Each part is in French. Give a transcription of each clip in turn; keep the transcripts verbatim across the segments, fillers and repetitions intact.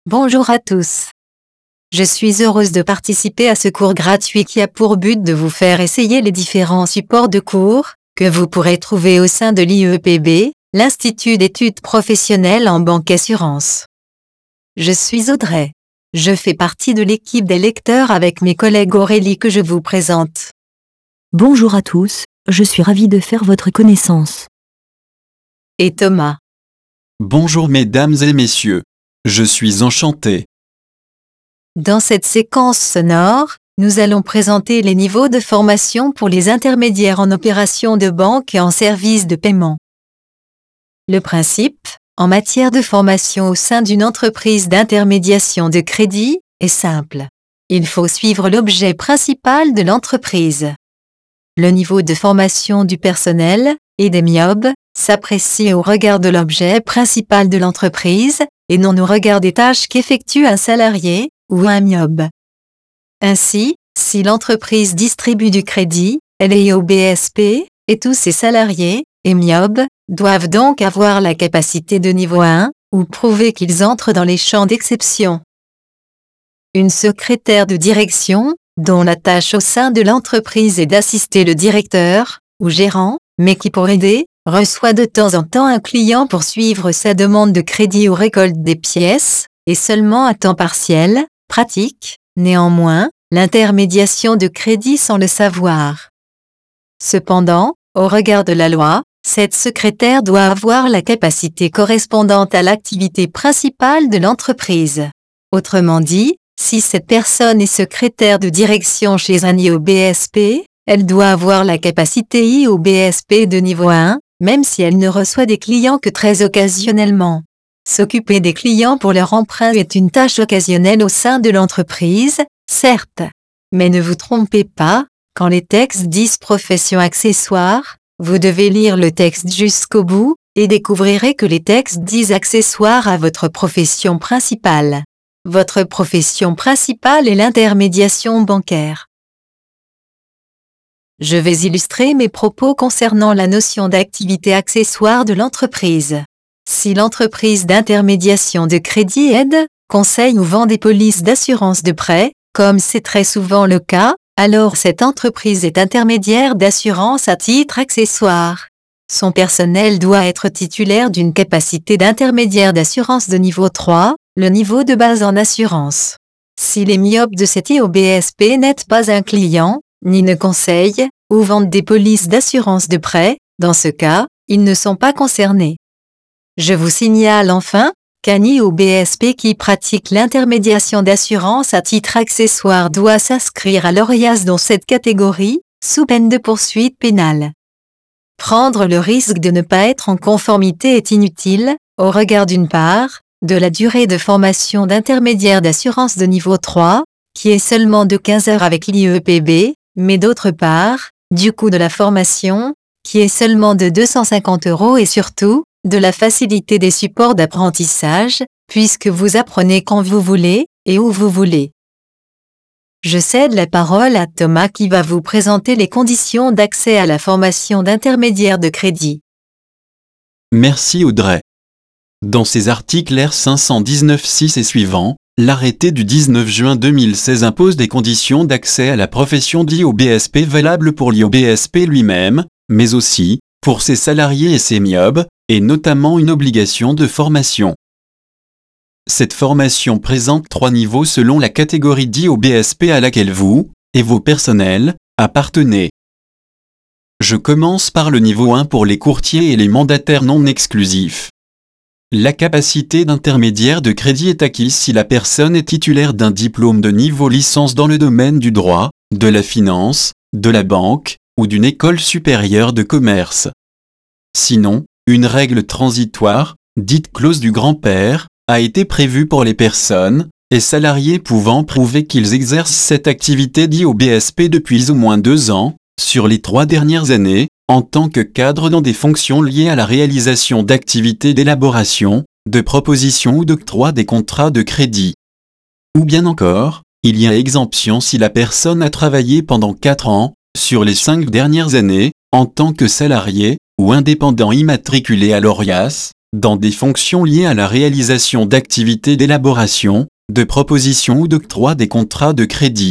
Bonjour à tous. Je suis heureuse de participer à ce cours gratuit qui a pour but de vous faire essayer les différents supports de cours que vous pourrez trouver au sein de l'I E P B, l'Institut d'études professionnelles en banque assurance. Je suis Audrey. Je fais partie de l'équipe des lecteurs avec mes collègues Aurélie que je vous présente. Bonjour à tous, je suis ravie de faire votre connaissance. Et Thomas. Bonjour mesdames et messieurs. Je suis enchanté. Dans cette séquence sonore, nous allons présenter les niveaux de formation pour les intermédiaires en opérations de banque et en services de paiement. Le principe, en matière de formation au sein d'une entreprise d'intermédiation de crédit, est simple. Il faut suivre l'objet principal de l'entreprise. Le niveau de formation du personnel et des M I O B s'apprécie au regard de l'objet principal de l'entreprise et non au regard des tâches qu'effectue un salarié ou un M I O B. Ainsi, si l'entreprise distribue du crédit, elle est au B S P, et tous ses salariés et M I O B doivent donc avoir la capacité de niveau un, ou prouver qu'ils entrent dans les champs d'exception. Une secrétaire de direction, dont la tâche au sein de l'entreprise est d'assister le directeur ou gérant, mais qui pour aider, reçoit de temps en temps un client pour suivre sa demande de crédit ou récolte des pièces, et seulement à temps partiel, pratique, néanmoins, l'intermédiation de crédit sans le savoir. Cependant, au regard de la loi, cette secrétaire doit avoir la capacité correspondante à l'activité principale de l'entreprise. Autrement dit, si cette personne est secrétaire de direction chez un I O B S P, elle doit avoir la capacité I O B S P de niveau un, même si elle ne reçoit des clients que très occasionnellement. S'occuper des clients pour leur emprunt est une tâche occasionnelle au sein de l'entreprise, certes. Mais ne vous trompez pas, quand les textes disent profession accessoire, vous devez lire le texte jusqu'au bout, et découvrirez que les textes disent accessoire à votre profession principale. Votre profession principale est l'intermédiation bancaire. Je vais illustrer mes propos concernant la notion d'activité accessoire de l'entreprise. Si l'entreprise d'intermédiation de crédit aide, conseille ou vend des polices d'assurance de prêt, comme c'est très souvent le cas, alors cette entreprise est intermédiaire d'assurance à titre accessoire. Son personnel doit être titulaire d'une capacité d'intermédiaire d'assurance de niveau trois, le niveau de base en assurance. Si les M I O B de cet I O B S P n'aident pas un client, ni ne conseillent, ou vendent des polices d'assurance de prêt, dans ce cas, ils ne sont pas concernés. Je vous signale enfin qu'un I O B S P qui pratique l'intermédiation d'assurance à titre accessoire doit s'inscrire à l'O R I A S dans cette catégorie, sous peine de poursuite pénale. Prendre le risque de ne pas être en conformité est inutile, au regard d'une part, de la durée de formation d'intermédiaire d'assurance de niveau trois, qui est seulement de quinze heures avec l'I E P B, mais d'autre part, du coût de la formation, qui est seulement de deux cent cinquante euros et surtout, de la facilité des supports d'apprentissage, puisque vous apprenez quand vous voulez, et où vous voulez. Je cède la parole à Thomas qui va vous présenter les conditions d'accès à la formation d'intermédiaire de crédit. Merci Audrey. Dans ces articles R cinq cent dix-neuf six et suivants, l'arrêté du dix-neuf juin deux mille seize impose des conditions d'accès à la profession d'I O B S P valables pour l'I O B S P lui-même, mais aussi, pour ses salariés et ses M I O B, et notamment une obligation de formation. Cette formation présente trois niveaux selon la catégorie d'I O B S P à laquelle vous, et vos personnels, appartenez. Je commence par le niveau un pour les courtiers et les mandataires non exclusifs. La capacité d'intermédiaire de crédit est acquise si la personne est titulaire d'un diplôme de niveau licence dans le domaine du droit, de la finance, de la banque, ou d'une école supérieure de commerce. Sinon, une règle transitoire, dite clause du grand-père, a été prévue pour les personnes et salariés pouvant prouver qu'ils exercent cette activité d'I O B S P depuis au moins deux ans, sur les trois dernières années, en tant que cadre dans des fonctions liées à la réalisation d'activités d'élaboration, de proposition ou d'octroi des contrats de crédit. Ou bien encore, il y a exemption si la personne a travaillé pendant quatre ans, sur les cinq dernières années, en tant que salarié ou indépendant immatriculé à l'O R I A S, dans des fonctions liées à la réalisation d'activités d'élaboration, de proposition ou d'octroi des contrats de crédit.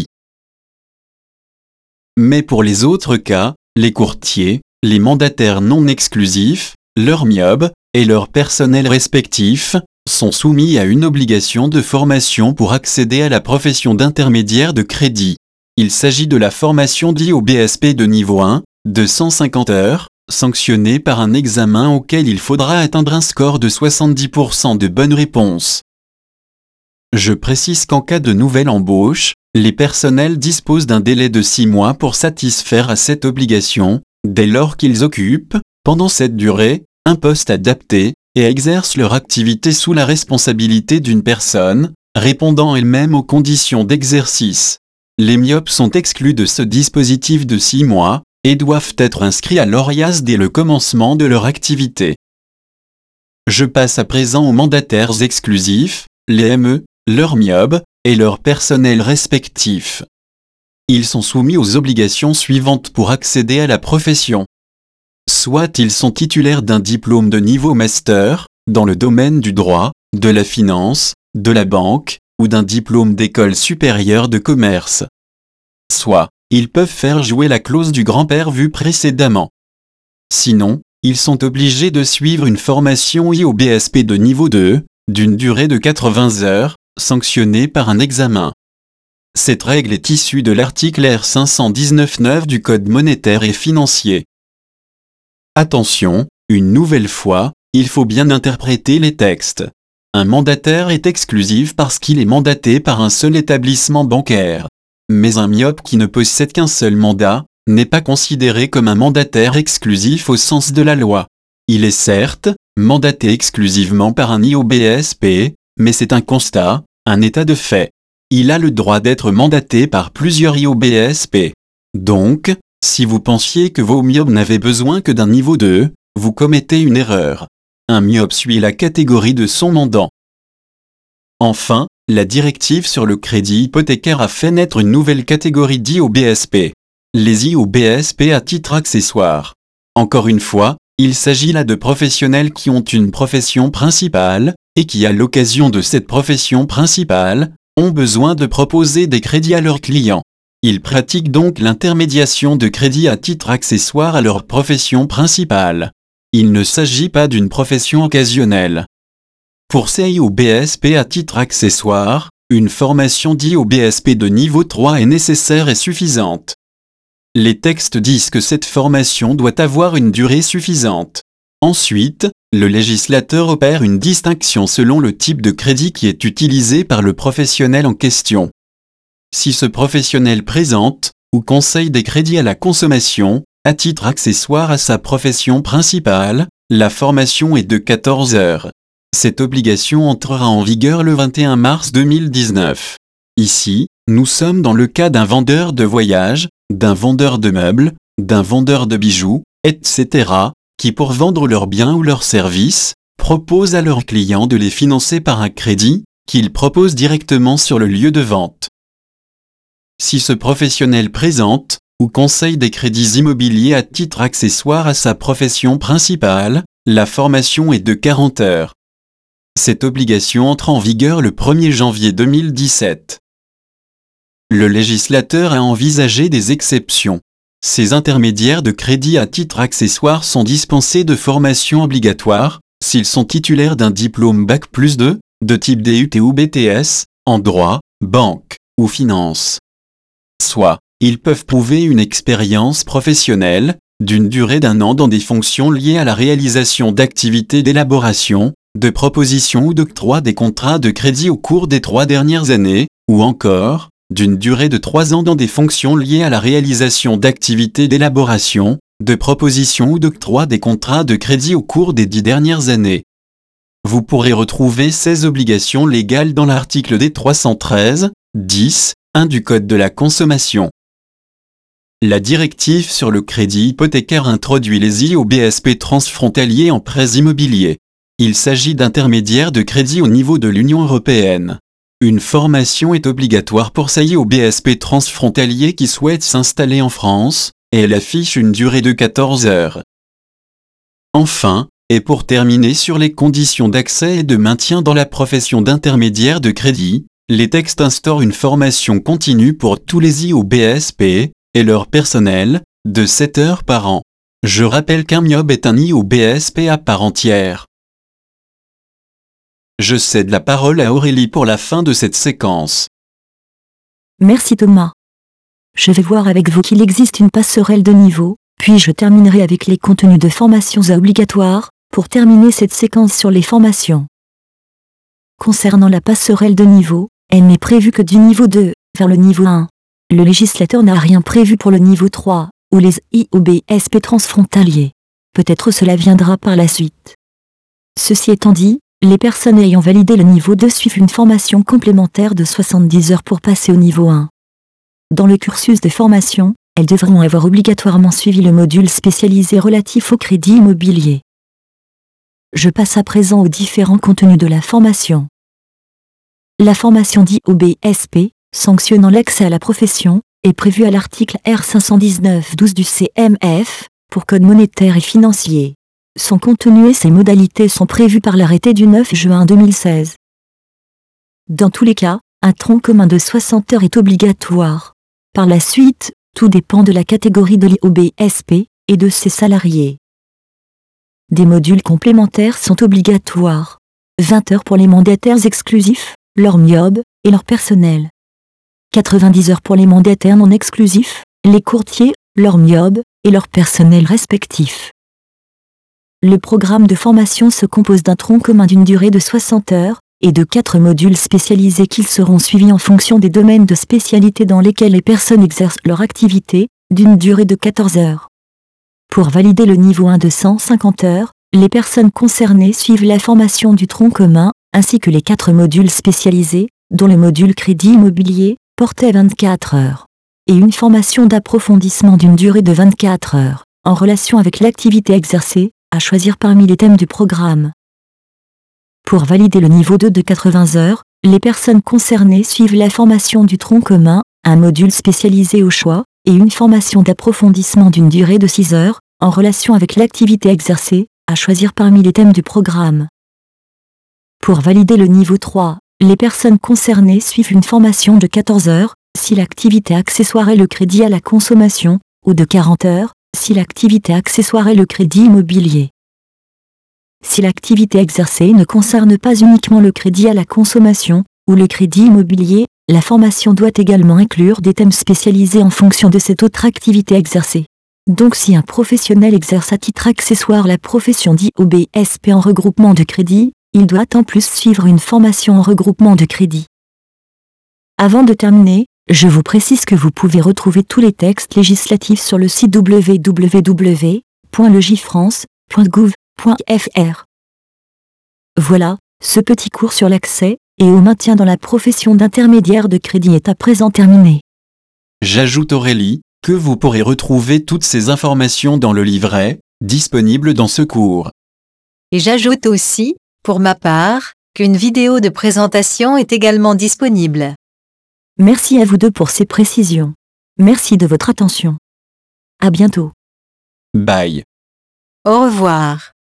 Mais pour les autres cas, les courtiers, les mandataires non exclusifs, leurs M I O B et leur personnel respectif sont soumis à une obligation de formation pour accéder à la profession d'intermédiaire de crédit. Il s'agit de la formation d'I O B S P de niveau un, de cent cinquante heures, sanctionnée par un examen auquel il faudra atteindre un score de soixante-dix pour cent de bonnes réponses. Je précise qu'en cas de nouvelle embauche, les personnels disposent d'un délai de six mois pour satisfaire à cette obligation, dès lors qu'ils occupent, pendant cette durée, un poste adapté, et exercent leur activité sous la responsabilité d'une personne, répondant elle-même aux conditions d'exercice. Les myopes sont exclus de ce dispositif de six mois, et doivent être inscrits à l'ORIAS dès le commencement de leur activité. Je passe à présent aux mandataires exclusifs, les M E, leurs M I O B, et leur personnel respectif. Ils sont soumis aux obligations suivantes pour accéder à la profession. Soit ils sont titulaires d'un diplôme de niveau master, dans le domaine du droit, de la finance, de la banque, ou d'un diplôme d'école supérieure de commerce. Soit, ils peuvent faire jouer la clause du grand-père vue précédemment. Sinon, ils sont obligés de suivre une formation I O B S P de niveau deux, d'une durée de quatre-vingts heures, sanctionnée par un examen. Cette règle est issue de l'article R cinq cent dix-neuf neuf du Code monétaire et financier. Attention, une nouvelle fois, il faut bien interpréter les textes. Un mandataire est exclusif parce qu'il est mandaté par un seul établissement bancaire. Mais un myope qui ne possède qu'un seul mandat, n'est pas considéré comme un mandataire exclusif au sens de la loi. Il est certes mandaté exclusivement par un I O B S P, mais c'est un constat, un état de fait. Il a le droit d'être mandaté par plusieurs I O B S P. Donc, si vous pensiez que vos myopes n'avaient besoin que d'un niveau deux, vous commettez une erreur. Un myope suit la catégorie de son mandant. Enfin, la directive sur le crédit hypothécaire a fait naître une nouvelle catégorie d'I O B S P. Les I O B S P à titre accessoire. Encore une fois, il s'agit là de professionnels qui ont une profession principale, et qui à l'occasion de cette profession principale, ont besoin de proposer des crédits à leurs clients. Ils pratiquent donc l'intermédiation de crédits à titre accessoire à leur profession principale. Il ne s'agit pas d'une profession occasionnelle. Pour ces I O B S P à titre accessoire, une formation d'I O B S P de niveau trois est nécessaire et suffisante. Les textes disent que cette formation doit avoir une durée suffisante. Ensuite, le législateur opère une distinction selon le type de crédit qui est utilisé par le professionnel en question. Si ce professionnel présente ou conseille des crédits à la consommation, à titre accessoire à sa profession principale, la formation est de quatorze heures. Cette obligation entrera en vigueur le vingt et un mars deux mille dix-neuf. Ici, nous sommes dans le cas d'un vendeur de voyage, d'un vendeur de meubles, d'un vendeur de bijoux, et cetera, qui pour vendre leurs biens ou leurs services, proposent à leurs clients de les financer par un crédit, qu'ils proposent directement sur le lieu de vente. Si ce professionnel présente ou conseille des crédits immobiliers à titre accessoire à sa profession principale, la formation est de quarante heures. Cette obligation entre en vigueur le premier janvier deux mille dix-sept. Le législateur a envisagé des exceptions. Ces intermédiaires de crédit à titre accessoire sont dispensés de formation obligatoire, s'ils sont titulaires d'un diplôme bac plus deux, de type D U T ou B T S, en droit, banque ou finance. Soit, ils peuvent prouver une expérience professionnelle, d'une durée d'un an dans des fonctions liées à la réalisation d'activités d'élaboration, de proposition ou d'octroi des contrats de crédit au cours des trois dernières années, ou encore, d'une durée de trois ans dans des fonctions liées à la réalisation d'activités d'élaboration, de proposition ou d'octroi des contrats de crédit au cours des dix dernières années. Vous pourrez retrouver ces obligations légales dans l'article D trois cent treize, dix, un du Code de la consommation. La directive sur le crédit hypothécaire introduit les I O B S P transfrontaliers en prêts immobiliers. Il s'agit d'intermédiaires de crédit au niveau de l'Union européenne. Une formation est obligatoire pour ces I O B S P transfrontaliers qui souhaitent s'installer en France, et elle affiche une durée de quatorze heures. Enfin, Et pour terminer sur les conditions d'accès et de maintien dans la profession d'intermédiaire de crédit, les textes instaurent une formation continue pour tous les I O B S P et leur personnel, de sept heures par an. Je rappelle qu'un M I O B est un I O B S P à part entière. Je cède la parole à Aurélie pour la fin de cette séquence. Merci Thomas. Je vais voir avec vous qu'il existe une passerelle de niveau, puis je terminerai avec les contenus de formations obligatoires, pour terminer cette séquence sur les formations. Concernant la passerelle de niveau, elle n'est prévue que du niveau deux, vers le niveau un. Le législateur n'a rien prévu pour le niveau trois, ou les I O B S P transfrontaliers. Peut-être cela viendra par la suite. Ceci étant dit, les personnes ayant validé le niveau deux suivent une formation complémentaire de soixante-dix heures pour passer au niveau un. Dans le cursus de formation, elles devront avoir obligatoirement suivi le module spécialisé relatif au crédit immobilier. Je passe à présent aux différents contenus de la formation. La formation d'I O B S P, sanctionnant l'accès à la profession, est prévue à l'article R cinq cent dix-neuf douze du C M F, pour Code monétaire et financier. Son contenu et ses modalités sont prévus par l'arrêté du neuf juin deux mille seize. Dans tous les cas, un tronc commun de soixante heures est obligatoire. Par la suite, tout dépend de la catégorie de l'I O B S P et de ses salariés. Des modules complémentaires sont obligatoires. vingt heures pour les mandataires exclusifs, leur M I O B et leur personnel. quatre-vingt-dix heures pour les mandataires non exclusifs, les courtiers, leur M I O B et leur personnel respectif. Le programme de formation se compose d'un tronc commun d'une durée de soixante heures, et de quatre modules spécialisés qui seront suivis en fonction des domaines de spécialité dans lesquels les personnes exercent leur activité, d'une durée de quatorze heures. Pour valider le niveau un de cent cinquante heures, les personnes concernées suivent la formation du tronc commun, ainsi que les quatre modules spécialisés, dont le module crédit immobilier, porté à vingt-quatre heures. Et une formation d'approfondissement d'une durée de vingt-quatre heures, en relation avec l'activité exercée, à choisir parmi les thèmes du programme. Pour valider le niveau deux de quatre-vingts heures, les personnes concernées suivent la formation du tronc commun, un module spécialisé au choix, et une formation d'approfondissement d'une durée de six heures, en relation avec l'activité exercée, à choisir parmi les thèmes du programme. Pour valider le niveau trois, les personnes concernées suivent une formation de quatorze heures, si l'activité accessoire est le crédit à la consommation, ou de quarante heures, si l'activité accessoire est le crédit immobilier. Si l'activité exercée ne concerne pas uniquement le crédit à la consommation, ou le crédit immobilier, la formation doit également inclure des thèmes spécialisés en fonction de cette autre activité exercée. Donc si un professionnel exerce à titre accessoire la profession d'I O B S P en regroupement de crédit, il doit en plus suivre une formation en regroupement de crédit. Avant de terminer, je vous précise que vous pouvez retrouver tous les textes législatifs sur le site w w w point legifrance point gouv point f r. Voilà, ce petit cours sur l'accès et au maintien dans la profession d'intermédiaire de crédit est à présent terminé. J'ajoute Aurélie, que vous pourrez retrouver toutes ces informations dans le livret, disponible dans ce cours. Et j'ajoute aussi, pour ma part, qu'une vidéo de présentation est également disponible. Merci à vous deux pour ces précisions. Merci de votre attention. À bientôt. Bye. Au revoir.